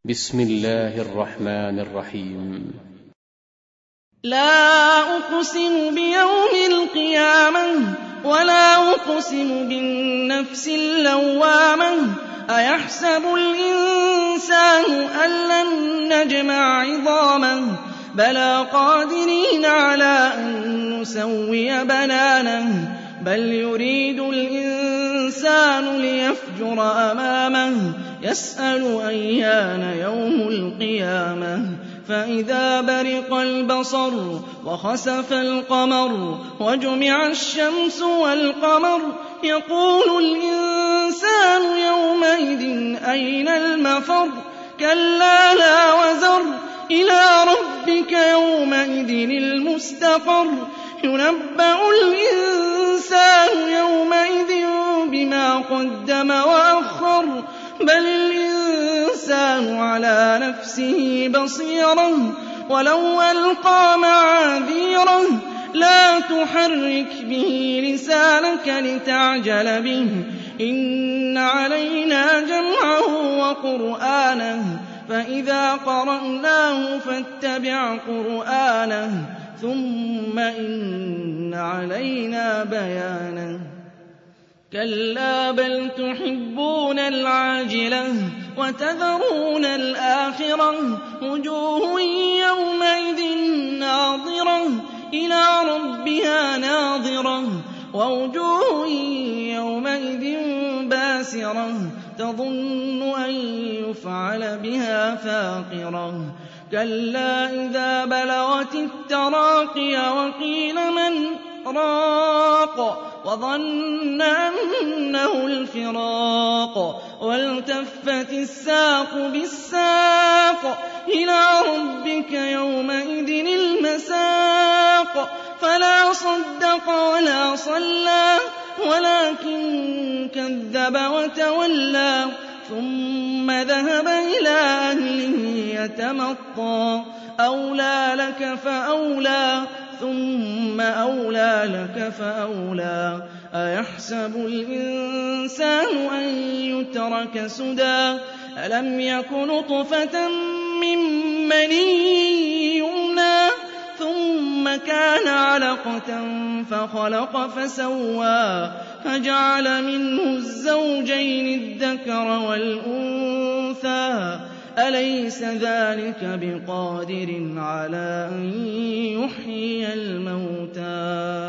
بسم الله الرحمن الرحيم. لا أقسم بيوم القيامة ولا أقسم بالنفس اللوامة أيحسب الإنسان أن لن نجمع عظامه بلى قادرين على أن نسوي بنانه بل يريد الإنسان ليفجر أمامه يسأل أيان يوم القيامة فإذا برق البصر وخسف القمر وجمع الشمس والقمر يقول الإنسان يومئذ أين المفر كلا لا وزر إلى ربك يومئذ المستقر ينبأ الإنسان يومئذ بما قدم وأخر بل الإنسان على نفسه بصيرة ولو ألقى معاذيره لا تحرك به لسانك لتعجل به إن علينا جمعه وقرآنه فإذا قرأناه فاتبع قرآنه ثم إن علينا بيانه كلا بل تحبون العاجلة وتذرون الآخرة وجوه يومئذ ناظرة إلى ربها ناظرة ووجوه يومئذ باسرة تظن أن يفعل بها فاقرة كلا إذا بلغت التراقي وقيل من راق وظن أنه الفراق والتفت الساق بالساق إلى ربك يومئذ المساق فلا صدق ولا صلى ولكن كذب وتولى ثم ذهب إلى أهله يتمطى أولى لك فأولى ثم أولى لك فأولى أيحسب الإنسان أن يترك سدى ألم يك نطفة من مني يمنى ثم كان علقة فخلق فسوى فجعل منه الزوجين الذكر والأنثى أليس ذلك بقادر على أن يحيي الموتى